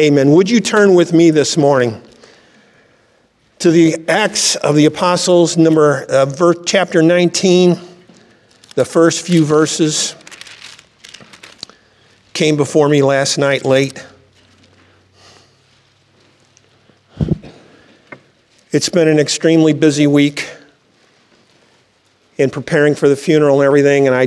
Amen. Would you turn with me this morning to the Acts of the Apostles, chapter 19, the first few verses came before me last night late. It's been an extremely busy week in preparing for the funeral and everything, and I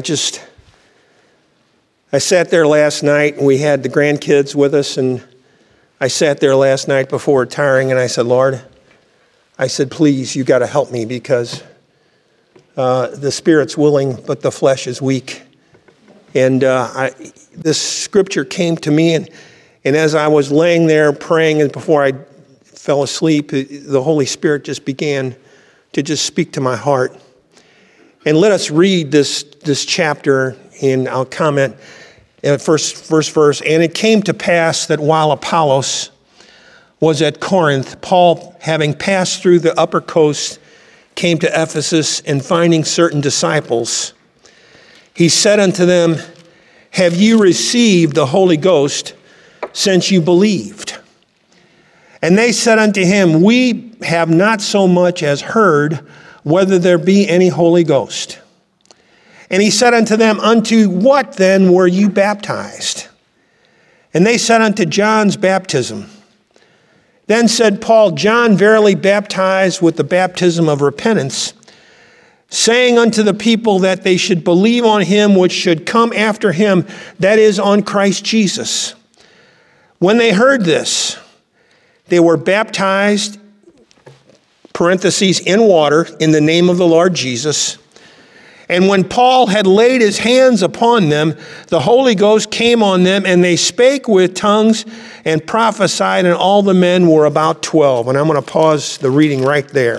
sat there last night, and we had the grandkids with us, and I sat there last night before retiring, and I said, Lord, please, you got to help me because the spirit's willing, but the flesh is weak. And this scripture came to me, and as I was laying there praying, and before I fell asleep, the Holy Spirit just began to just speak to my heart. And let us read this chapter, and I'll comment in the first verse. And it came to pass that while Apollos was at Corinth, Paul, having passed through the upper coast, came to Ephesus, and finding certain disciples, he said unto them, Have you received the Holy Ghost since you believed? And they said unto him, We have not so much as heard whether there be any Holy Ghost. And he said unto them, Unto what then were you baptized? And they said, Unto John's baptism. Then said Paul, John verily baptized with the baptism of repentance, saying unto the people that they should believe on him which should come after him, that is, on Christ Jesus. When they heard this, they were baptized, in water, in the name of the Lord Jesus. And when Paul had laid his hands upon them, the Holy Ghost came on them, and they spake with tongues and prophesied, and all the men were about 12. And I'm going to pause the reading right there.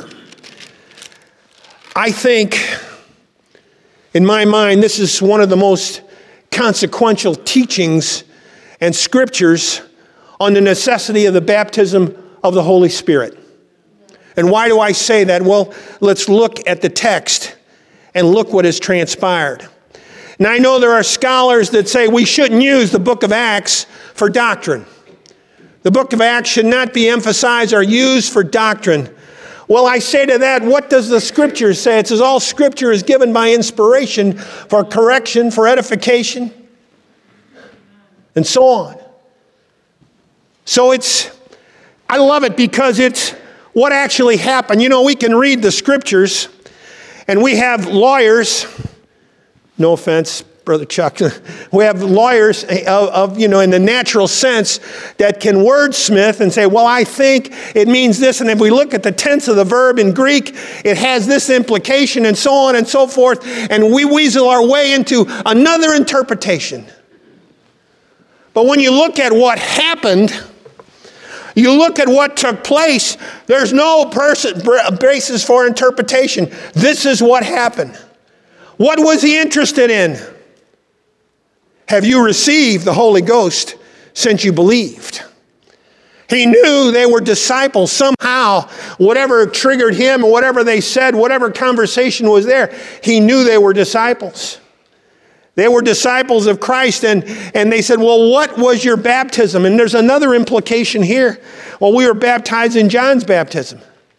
I think, in my mind, this is one of the most consequential teachings and scriptures on the necessity of the baptism of the Holy Spirit. And why do I say that? Well, let's look at the text and look what has transpired. Now, I know there are scholars that say we shouldn't use the book of Acts for doctrine. The book of Acts should not be emphasized or used for doctrine. Well, I say to that, what does the Scripture say? It says all Scripture is given by inspiration for correction, for edification, and so on. So I love it because it's what actually happened. You know, we can read the Scriptures, and we have lawyers, no offense, Brother Chuck, we have lawyers of in the natural sense that can wordsmith and say, well, I think it means this. And if we look at the tense of the verb in Greek, it has this implication and so on and so forth. And we weasel our way into another interpretation. But when you look at what happened, you look at what took place, there's no basis for interpretation. This is what happened. What was he interested in? Have you received the Holy Ghost since you believed? He knew they were disciples. Somehow, whatever triggered him, whatever they said, whatever conversation was there, he knew they were disciples. They were disciples of Christ, and they said, well, what was your baptism? And there's another implication here. Well, we were baptized in John's baptism.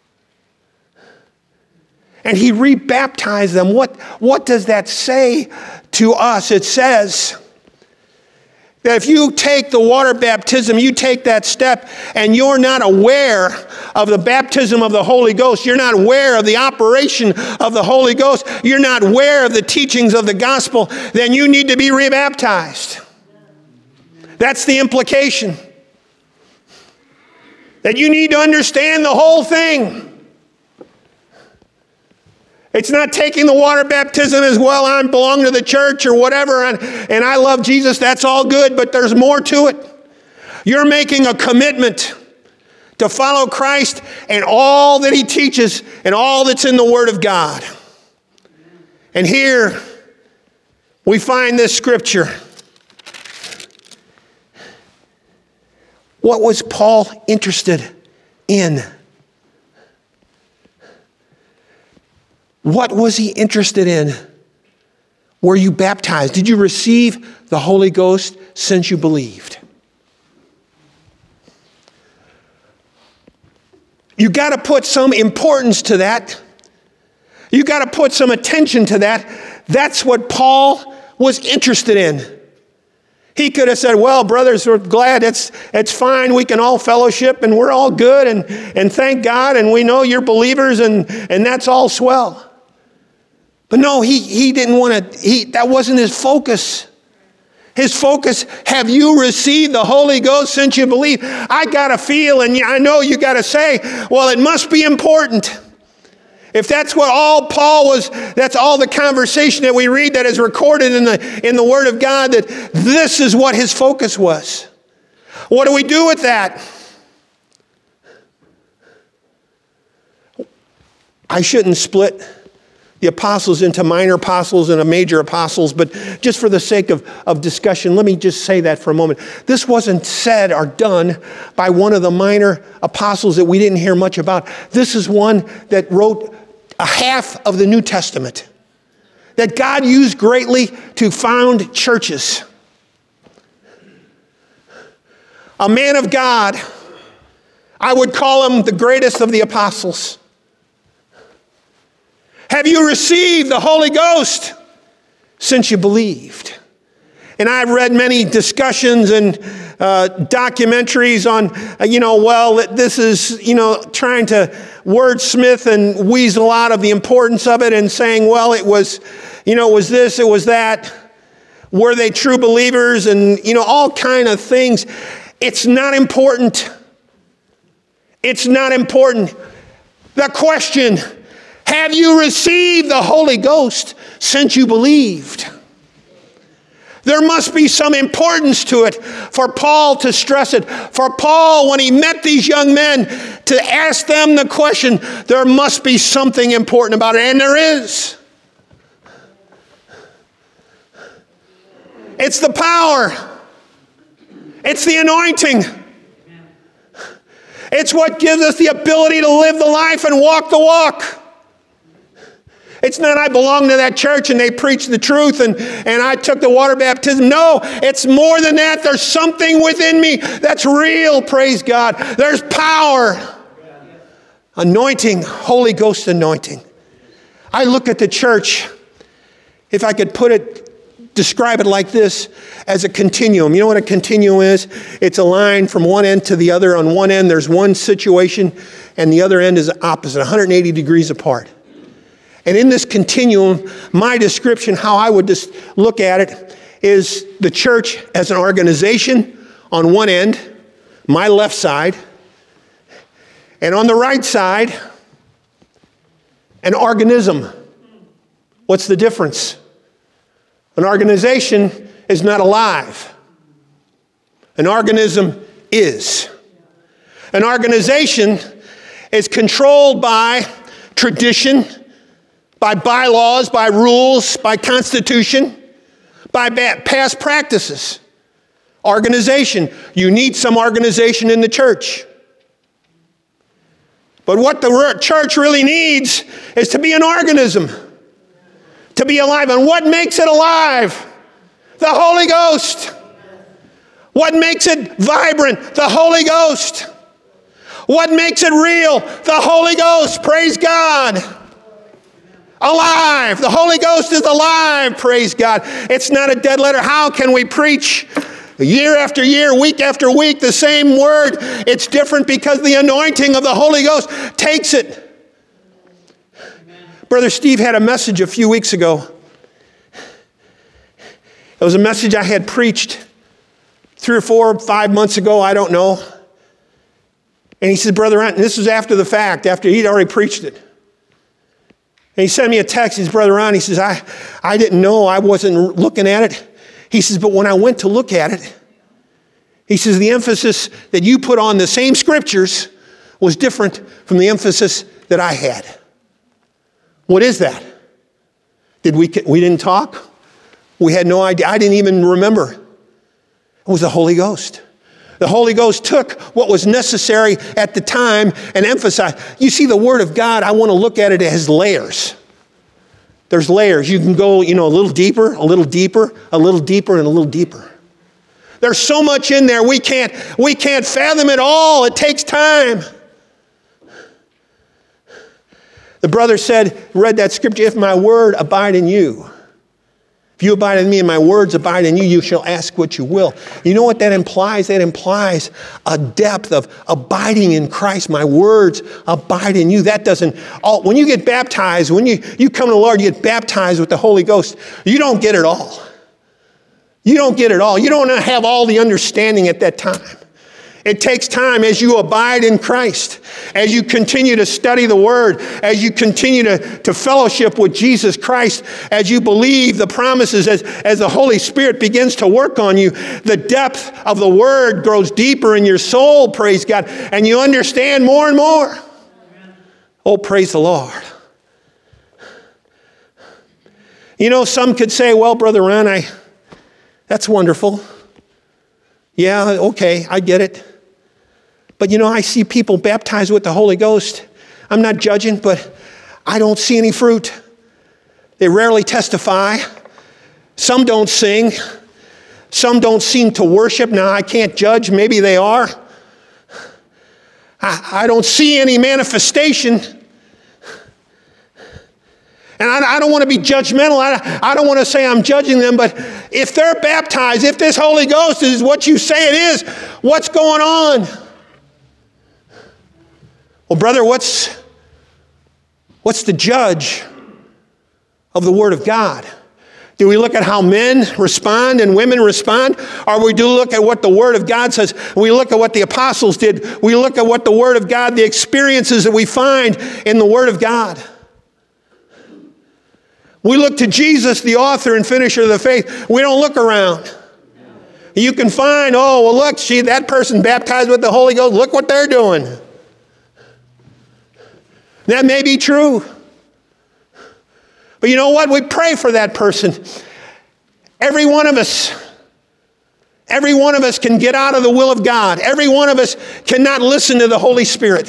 And he rebaptized them. What does that say to us? It says that if you take the water baptism, you take that step, and you're not aware of the baptism of the Holy Ghost, you're not aware of the operation of the Holy Ghost, you're not aware of the teachings of the gospel, then you need to be rebaptized. That's the implication. That you need to understand the whole thing. It's not taking the water baptism as well, I belong to the church or whatever, and I love Jesus, that's all good, but there's more to it. You're making a commitment to follow Christ and all that he teaches and all that's in the Word of God. And here we find this scripture. What was Paul interested in? What was he interested in? Were you baptized? Did you receive the Holy Ghost since you believed? You got to put some importance to that. You got to put some attention to that. That's what Paul was interested in. He could have said, well, brothers, we're glad it's fine. We can all fellowship and we're all good and thank God and we know you're believers and that's all swell. But no, he didn't want to, that wasn't his focus. His focus, have you received the Holy Ghost since you believe? I got to feel, and I know you got to say, well, it must be important. If that's what all Paul was, that's all the conversation that we read that is recorded in the Word of God, that this is what his focus was. What do we do with that? I shouldn't split the apostles into minor apostles and major apostles, but just for the sake of discussion, let me just say that for a moment. This wasn't said or done by one of the minor apostles that we didn't hear much about. This is one that wrote a half of the New Testament, that God used greatly to found churches. A man of God, I would call him the greatest of the apostles. Have you received the Holy Ghost since you believed? And I've read many discussions and documentaries on, this is, trying to wordsmith and weasel out of the importance of it and saying, well, it was this, it was that. Were they true believers? And, all kind of things. It's not important. It's not important. The question, have you received the Holy Ghost since you believed? There must be some importance to it for Paul to stress it. For Paul, when he met these young men, to ask them the question, there must be something important about it. And there is. It's the power. It's the anointing. It's what gives us the ability to live the life and walk the walk. It's not I belong to that church and they preach the truth and I took the water baptism. No, it's more than that. There's something within me that's real, praise God. There's power. Anointing, Holy Ghost anointing. I look at the church, if I could describe it like this, as a continuum. You know what a continuum is? It's a line from one end to the other. On one end, there's one situation, and the other end is opposite, 180 degrees apart. And in this continuum, my description, how I would just look at it, is the church as an organization on one end, my left side, and on the right side, an organism. What's the difference? An organization is not alive. An organism is. An organization is controlled by tradition, by bylaws, by rules, by constitution, by past practices. Organization. You need some organization in the church. But what the church really needs is to be an organism. To be alive. And what makes it alive? The Holy Ghost. What makes it vibrant? The Holy Ghost. What makes it real? The Holy Ghost. Praise God. Alive. The Holy Ghost is alive. Praise God. It's not a dead letter. How can we preach year after year, week after week, the same word? It's different because the anointing of the Holy Ghost takes it. Brother Steve had a message a few weeks ago. It was a message I had preached 3 or 4 or 5 months ago, I don't know. And he said, Brother Ron, and this was after the fact, after he'd already preached it. And he sent me a text. He says, Brother Ron, he says, I didn't know, I wasn't looking at it. He says, but when I went to look at it, he says, the emphasis that you put on the same scriptures was different from the emphasis that I had. What is that? We didn't talk? We had no idea. I didn't even remember. It was the Holy Ghost. The Holy Ghost took what was necessary at the time and emphasized. You see, the Word of God, I want to look at it as layers. There's layers. You can go, a little deeper, a little deeper, a little deeper, and a little deeper. There's so much in there we can't fathom it all. It takes time. brother read that scripture, if my word abide in you. If you abide in me and my words abide in you, you shall ask what you will. You know what that implies? That implies a depth of abiding in Christ. My words abide in you. That doesn't, when you get baptized, when you come to the Lord, you get baptized with the Holy Ghost, you don't get it all. You don't get it all. You don't have all the understanding at that time. It takes time as you abide in Christ, as you continue to study the Word, as you continue to fellowship with Jesus Christ, as you believe the promises, as the Holy Spirit begins to work on you, the depth of the Word grows deeper in your soul, praise God, and you understand more and more. Amen. Oh, praise the Lord. You know, some could say, well, Brother Ron, that's wonderful. Yeah, okay, I get it. But you know, I see people baptized with the Holy Ghost. I'm not judging, but I don't see any fruit. They rarely testify. Some don't sing. Some don't seem to worship. Now, I can't judge. Maybe they are. I don't see any manifestation. And I don't want to be judgmental. I don't want to say I'm judging them, but if they're baptized, if this Holy Ghost is what you say it is, what's going on? Well, brother, what's the judge of the Word of God? Do we look at how men respond and women respond? Or we do look at what the Word of God says? We look at what the apostles did. We look at what the Word of God, the experiences that we find in the Word of God. We look to Jesus, the author and finisher of the faith. We don't look around. You can find, look, that person baptized with the Holy Ghost. Look what they're doing. That may be true. But you know what? We pray for that person. Every one of us can get out of the will of God. Every one of us cannot listen to the Holy Spirit.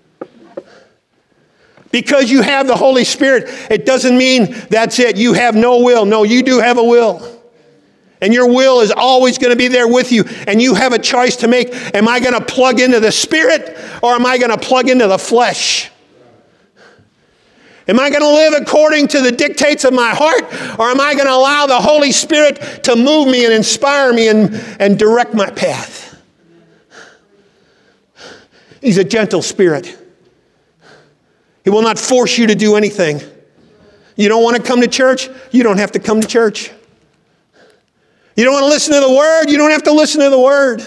Because you have the Holy Spirit, it doesn't mean that's it. You have no will. No, you do have a will. And your will is always going to be there with you. And you have a choice to make. Am I going to plug into the Spirit or am I going to plug into the flesh? Am I going to live according to the dictates of my heart, or am I going to allow the Holy Spirit to move me and inspire me and direct my path? He's a gentle spirit. He will not force you to do anything. You don't want to come to church? You don't have to come to church. You don't want to listen to the Word? You don't have to listen to the Word.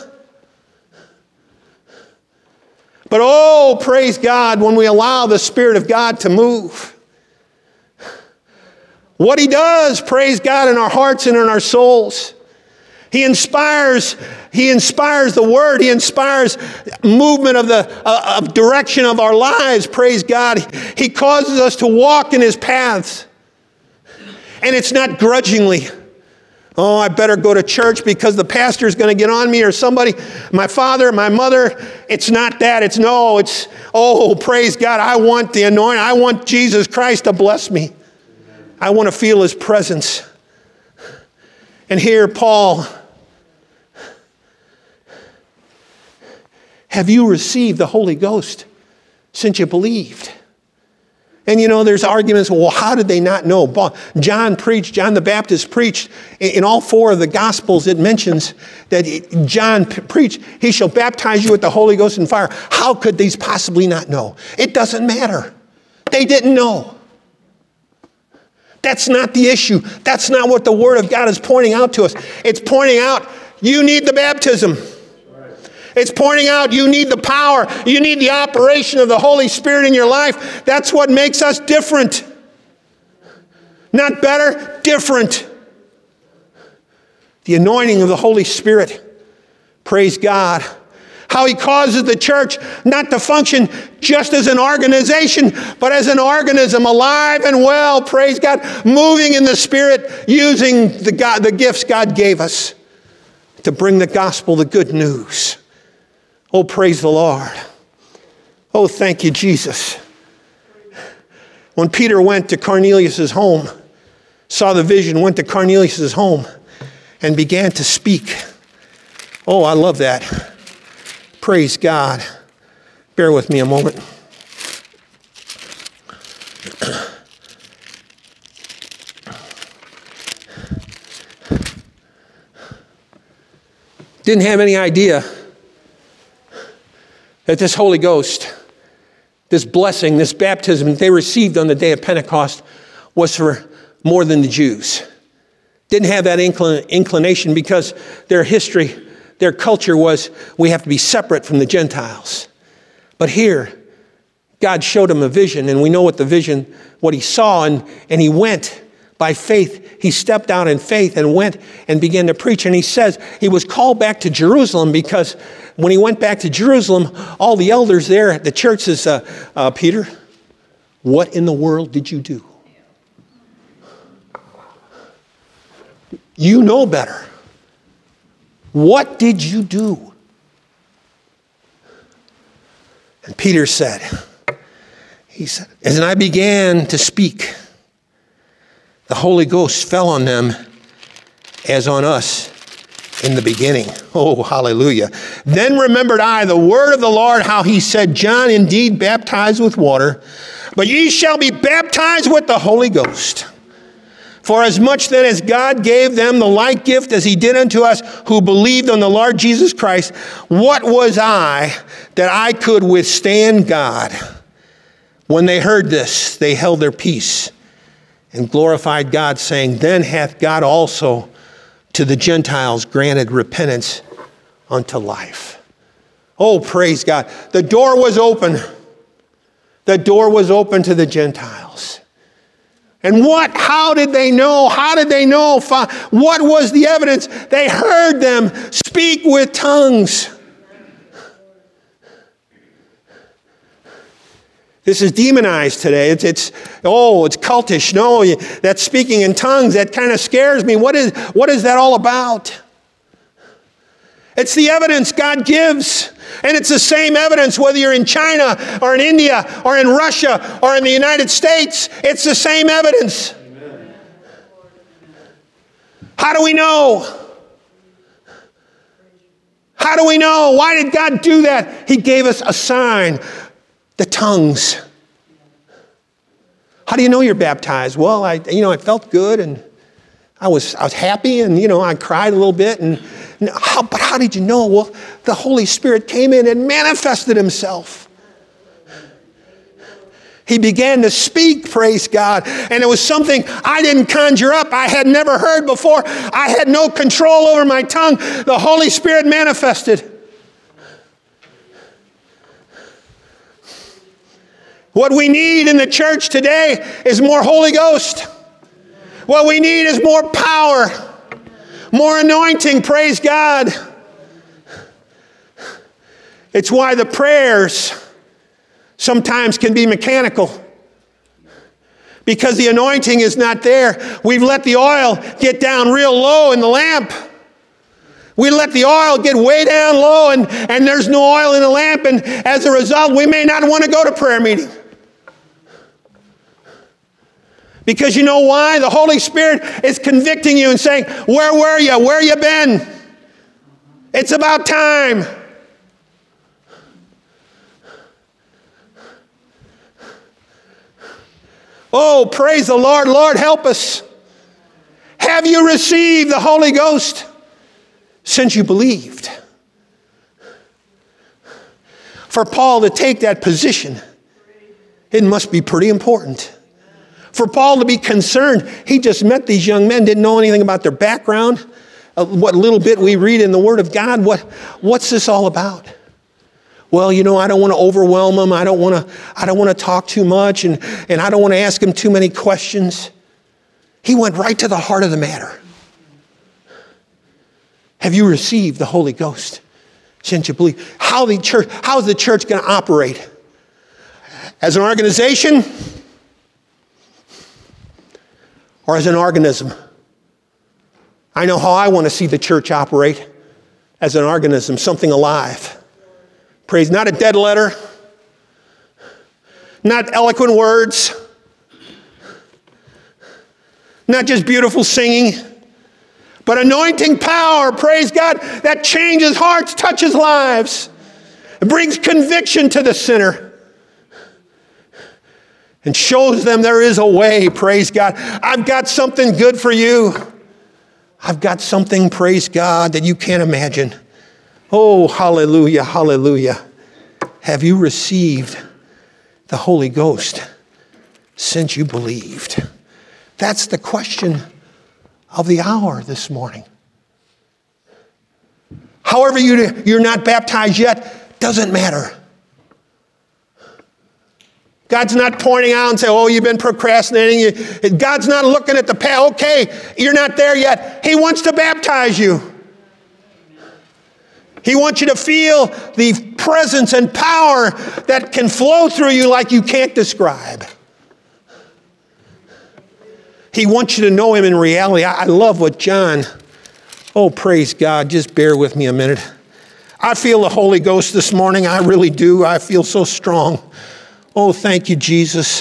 But praise God when we allow the Spirit of God to move. What He does, praise God, in our hearts and in our souls. He inspires the Word. He inspires movement of direction of our lives, praise God. He causes us to walk in His paths. And it's not grudgingly. I better go to church because the pastor is going to get on me or somebody, my father, my mother. It's not that. It's praise God. I want the anointing. I want Jesus Christ to bless me. I want to feel His presence. And here, Paul, have you received the Holy Ghost since you believed? And you know, there's arguments, well, how did they not know? John the Baptist preached. In all four of the Gospels, it mentions that John preached, He shall baptize you with the Holy Ghost and fire. How could these possibly not know? It doesn't matter. They didn't know. That's not the issue. That's not what the Word of God is pointing out to us. It's pointing out you need the baptism. It's pointing out you need the power. You need the operation of the Holy Spirit in your life. That's what makes us different. Not better, different. The anointing of the Holy Spirit. Praise God. How He causes the church not to function just as an organization, but as an organism, alive and well, praise God, moving in the Spirit, using the gifts God gave us to bring the gospel, the good news. Oh, praise the Lord. Oh, thank you, Jesus. When Peter went to Cornelius' home, saw the vision, went to Cornelius' home, and began to speak. Oh, I love that. Praise God. Bear with me a moment. didn't have any idea that this Holy Ghost, this blessing, this baptism they received on the day of Pentecost was for more than the Jews. Didn't have that inclination because their history, their culture was, we have to be separate from the Gentiles. But here, God showed him a vision, and we know what the vision, what he saw, and he went by faith. He stepped out in faith and went and began to preach. And he says he was called back to Jerusalem because when he went back to Jerusalem, all the elders there at the church says, Peter, what in the world did you do? You know better. What did you do? And Peter said, as I began to speak, the Holy Ghost fell on them as on us in the beginning. Oh, hallelujah. Then remembered I the word of the Lord, how he said, John indeed baptized with water, but ye shall be baptized with the Holy Ghost. For as much then as God gave them the like gift as he did unto us who believed on the Lord Jesus Christ, what was I that I could withstand God? When they heard this, they held their peace and glorified God, saying, Then hath God also to the Gentiles granted repentance unto life. Oh, praise God. The door was open. The door was open to the Gentiles. And how did they know? How did they know? What was the evidence? They heard them speak with tongues. This is demonized today. It's cultish. No, that speaking in tongues, that kind of scares me. What is that all about? It's the evidence God gives. And it's the same evidence whether you're in China or in India or in Russia or in the United States. It's the same evidence. Amen. How do we know? How do we know? Why did God do that? He gave us a sign. The tongues. How do you know you're baptized? Well, I felt good and I was happy and, I cried a little bit. But how did you know? Well, the Holy Spirit came in and manifested himself. He began to speak, praise God. And it was something I didn't conjure up. I had never heard before. I had no control over my tongue. The Holy Spirit manifested. What we need in the church today is more Holy Ghost. What we need is more power, more anointing, praise God. It's why the prayers sometimes can be mechanical. Because the anointing is not there. We've let the oil get down real low in the lamp. We let the oil get way down low and there's no oil in the lamp. And as a result, we may not want to go to prayer meeting. Because you know why? The Holy Spirit is convicting you and saying, where were you? Where you been? It's about time. Oh, praise the Lord. Lord, help us. Have you received the Holy Ghost since you believed? For Paul to take that position, it must be pretty important. For Paul to be concerned, he just met these young men, didn't know anything about their background, what little bit we read in the Word of God. What's this all about? Well, I don't want to overwhelm them. I don't want to talk too much, and I don't want to ask them too many questions. He went right to the heart of the matter. Have you received the Holy Ghost since you believe? How is the church going to operate? As an organization? Or as an organism? I know how I want to see the church operate. As an organism, something alive. Praise, not a dead letter. Not eloquent words. Not just beautiful singing. But anointing power, praise God, that changes hearts, touches lives. It brings conviction to the sinner. And shows them there is a way, praise God. I've got something good for you. I've got something, praise God, that you can't imagine. Oh, hallelujah, hallelujah. Have you received the Holy Ghost since you believed? That's the question of the hour this morning. However, you're not baptized yet, doesn't matter. God's not pointing out and saying, oh, you've been procrastinating. God's not looking at the past. Okay, you're not there yet. He wants to baptize you. He wants you to feel the presence and power that can flow through you like you can't describe. He wants you to know him in reality. I love what John, oh, praise God, just bear with me a minute. I feel the Holy Ghost this morning. I really do. I feel so strong. Oh, thank you, Jesus.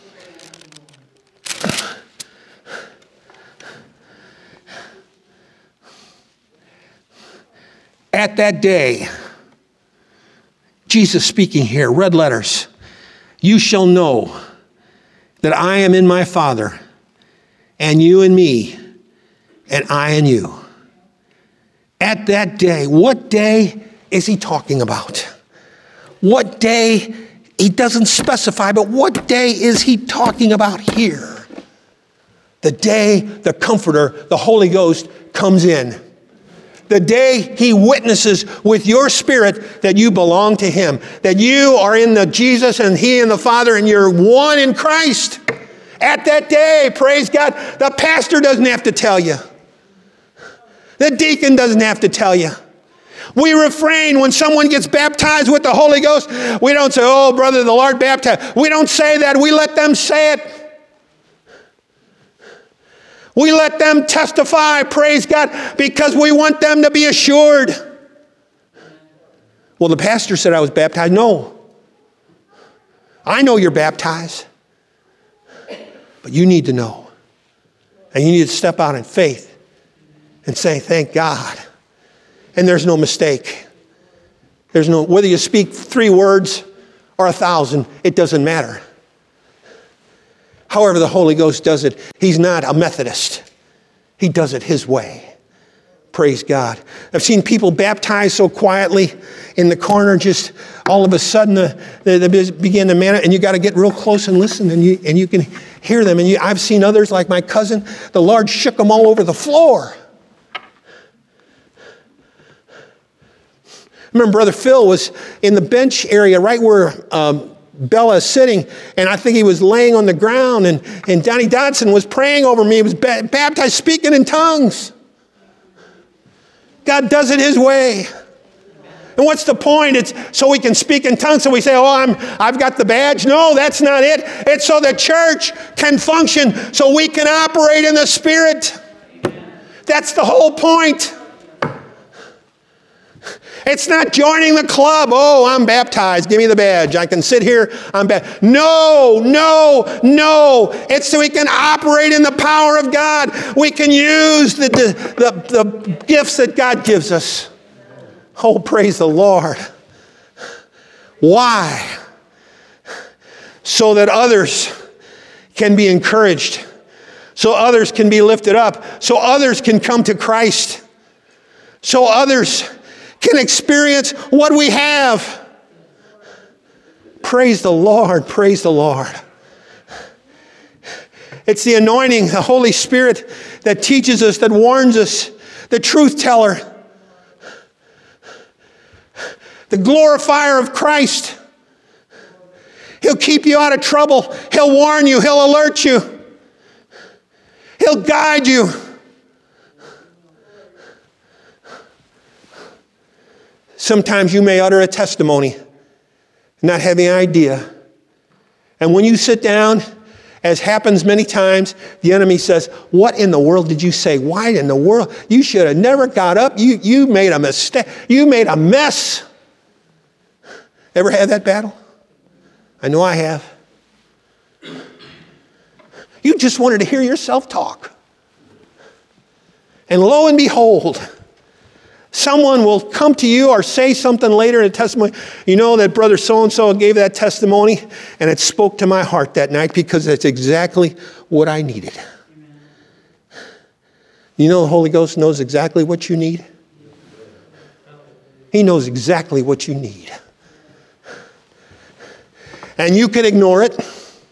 At that day, Jesus speaking here, red letters, you shall know that I am in my Father, and you in me, and I in you. At that day, what day is he talking about? What day? He doesn't specify, but what day is he talking about here? The day the Comforter, the Holy Ghost, comes in. The day he witnesses with your spirit that you belong to him, that you are in the Jesus and he and the Father and you're one in Christ. At that day, praise God, the pastor doesn't have to tell you. The deacon doesn't have to tell you. We refrain when someone gets baptized with the Holy Ghost. We don't say, oh, brother, the Lord baptized. We don't say that. We let them say it. We let them testify, praise God, because we want them to be assured. Well, the pastor said I was baptized. No. I know you're baptized. But you need to know. And you need to step out in faith and say, thank God. And there's no mistake. There's no, whether you speak 3 words or 1,000, it doesn't matter. However the Holy Ghost does it, he's not a Methodist. He does it his way. Praise God. I've seen people baptized so quietly in the corner, just all of a sudden they begin to manage, and you got to get real close and listen, and you can hear them. And I've seen others like my cousin, the Lord shook them all over the floor. I remember Brother Phil was in the bench area right where Bella is sitting, and I think he was laying on the ground, and Donnie Dodson was praying over me. He was baptized, speaking in tongues. God does it his way. And what's the point? It's so we can speak in tongues, so we say, oh, I've got the badge. No, that's not it. It's so the church can function, so we can operate in the Spirit. That's the whole point. It's not joining the club. Oh, I'm baptized. Give me the badge. I can sit here. I'm baptized. No. It's so we can operate in the power of God. We can use the gifts that God gives us. Oh, praise the Lord. Why? So that others can be encouraged. So others can be lifted up. So others can come to Christ. So others can experience what we have. Praise the Lord, praise the Lord. It's the anointing, the Holy Spirit that teaches us, that warns us, the truth teller, the glorifier of Christ. He'll keep you out of trouble. He'll warn you. He'll alert you. He'll guide you. Sometimes you may utter a testimony, not having an idea. And when you sit down, as happens many times, the enemy says, what in the world did you say? Why in the world? You should have never got up. You made a mistake. You made a mess. Ever had that battle? I know I have. You just wanted to hear yourself talk. And lo and behold, someone will come to you or say something later in a testimony. You know that brother so-and-so gave that testimony, and it spoke to my heart that night because that's exactly what I needed. Amen. You know the Holy Ghost knows exactly what you need. He knows exactly what you need. And you could ignore it.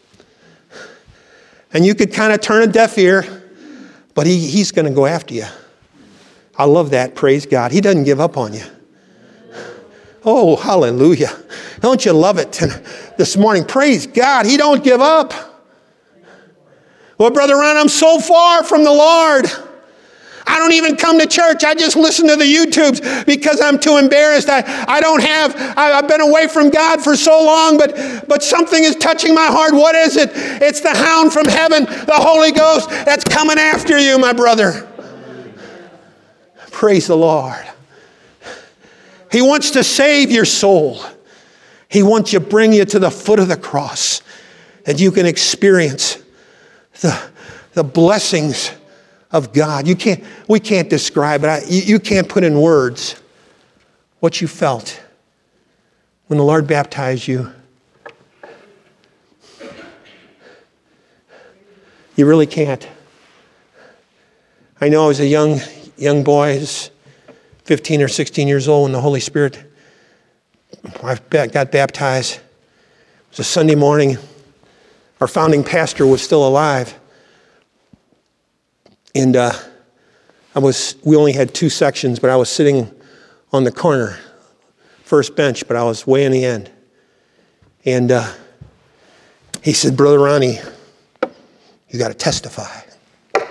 And you could kind of turn a deaf ear. But he's going to go after you. I love that. Praise God. He doesn't give up on you. Oh, hallelujah. Don't you love it this morning? Praise God. He don't give up. Well, Brother Ron, I'm so far from the Lord. I don't even come to church. I just listen to the YouTubes because I'm too embarrassed. I've been away from God for so long, but something is touching my heart. What is it? It's the hound from heaven, the Holy Ghost that's coming after you, my brother. Praise the Lord. He wants to save your soul. He wants to bring you to the foot of the cross that you can experience the blessings of God. We can't describe it. You can't put in words what you felt when the Lord baptized you. You really can't. I know I was a young boy, I was 15 or 16 years old when the Holy Spirit, I got baptized. It was a Sunday morning. Our founding pastor was still alive. And we only had 2 sections, but I was sitting on the corner, first bench, but I was way in the end. And he said, Brother Ronnie, you got to testify. And,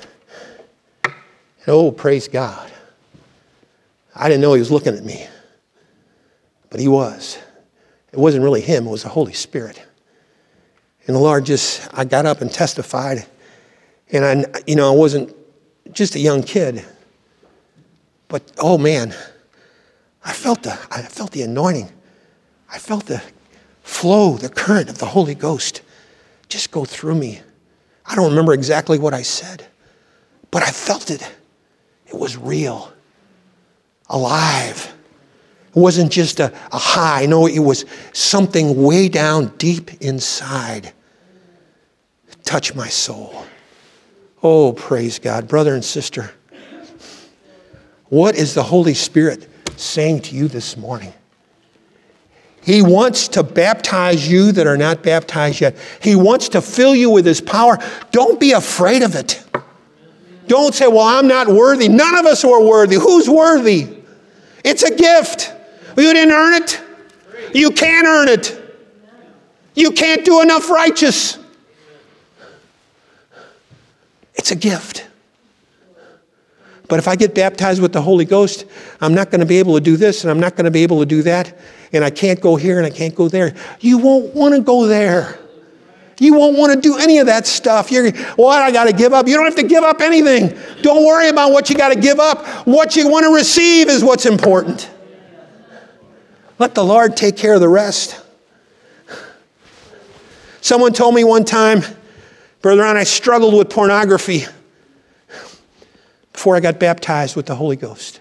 oh, praise God. I didn't know he was looking at me, but he was. It wasn't really him, it was the Holy Spirit. And the Lord I got up and testified. And I wasn't just a young kid, but oh man, I felt the anointing. I felt the flow, the current of the Holy Ghost just go through me. I don't remember exactly what I said, but I felt it. It was real, alive. It wasn't just a high. No, it was something way down deep inside. Touch my soul. Oh, praise God. Brother and sister, what is the Holy Spirit saying to you this morning? He wants to baptize you that are not baptized yet. He wants to fill you with His power. Don't be afraid of it. Don't say, well, I'm not worthy. None of us are worthy. Who's worthy? It's a gift. You didn't earn it. You can't earn it. You can't do enough righteous. It's a gift. But if I get baptized with the Holy Ghost, I'm not going to be able to do this and I'm not going to be able to do that. And I can't go here and I can't go there. You won't want to go there. You won't want to do any of that stuff. What I got to give up? You don't have to give up anything. Don't worry about what you got to give up. What you want to receive is what's important. Let the Lord take care of the rest. Someone told me one time, Brother Ron, I struggled with pornography before I got baptized with the Holy Ghost.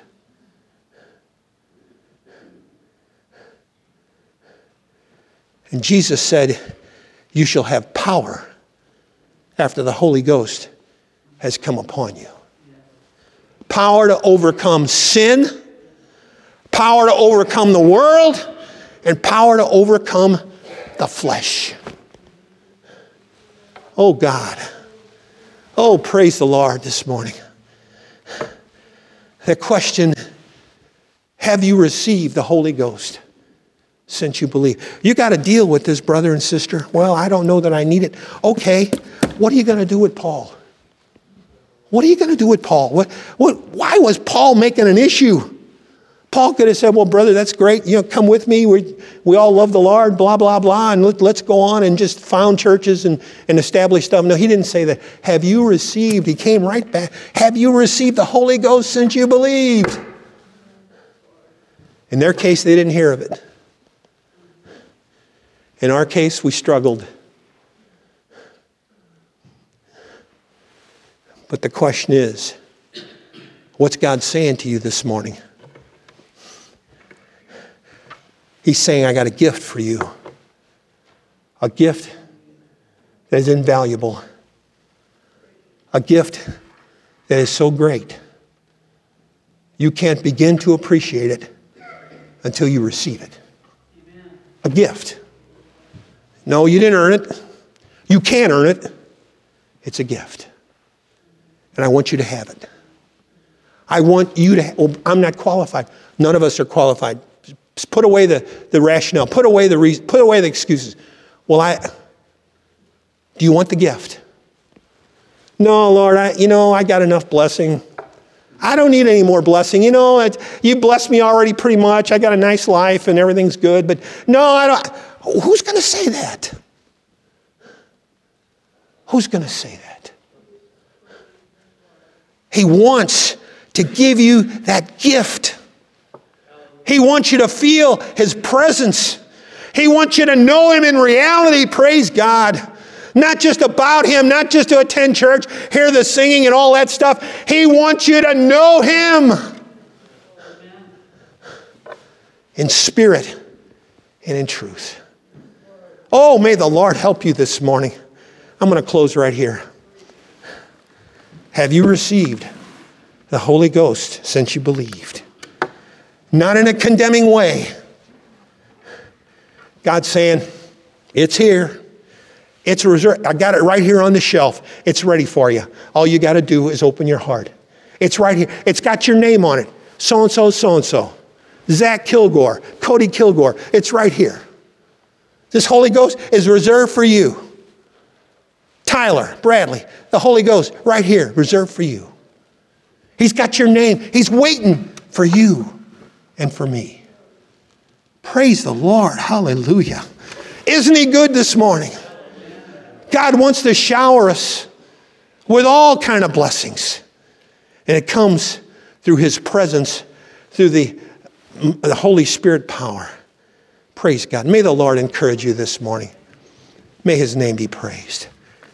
And Jesus said, you shall have power after the Holy Ghost has come upon you. Power to overcome sin, power to overcome the world, and power to overcome the flesh. Oh God. Oh, praise the Lord this morning. The question, have you received the Holy Ghost since you believe? You got to deal with this, brother and sister. Well, I don't know that I need it. Okay, what are you going to do with Paul? What are you going to do with Paul? Why was Paul making an issue? Paul could have said, well, brother, that's great. Come with me. We all love the Lord, blah, blah, blah. And let's go on and just found churches and establish stuff. No, he didn't say that. Have you received? He came right back. Have you received the Holy Ghost since you believed? In their case, they didn't hear of it. In our case, we struggled. But the question is, what's God saying to you this morning? He's saying, I got a gift for you. A gift that is invaluable. A gift that is so great. You can't begin to appreciate it until you receive it. A gift. No, you didn't earn it. You can't earn it. It's a gift. And I want you to have it. I want you to, well, I'm not qualified. None of us are qualified. Just put away the rationale. Put away the reason. Put away the excuses. Well, do you want the gift? No, Lord, I got enough blessing. I don't need any more blessing. You blessed me already pretty much. I got a nice life and everything's good. But no, I don't. Who's going to say that? Who's going to say that? He wants to give you that gift. He wants you to feel His presence. He wants you to know Him in reality. Praise God. Not just about Him, not just to attend church, hear the singing and all that stuff. He wants you to know Him in spirit and in truth. Oh, may the Lord help you this morning. I'm going to close right here. Have you received the Holy Ghost since you believed? Not in a condemning way. God's saying, it's here. It's reserved. I got it right here on the shelf. It's ready for you. All you got to do is open your heart. It's right here. It's got your name on it. So-and-so, so-and-so. Zach Kilgore, Cody Kilgore. It's right here. This Holy Ghost is reserved for you. Tyler, Bradley, the Holy Ghost right here, reserved for you. He's got your name. He's waiting for you and for me. Praise the Lord. Hallelujah. Isn't He good this morning? God wants to shower us with all kind of blessings. And it comes through His presence, through the Holy Spirit power. Praise God. May the Lord encourage you this morning. May His name be praised.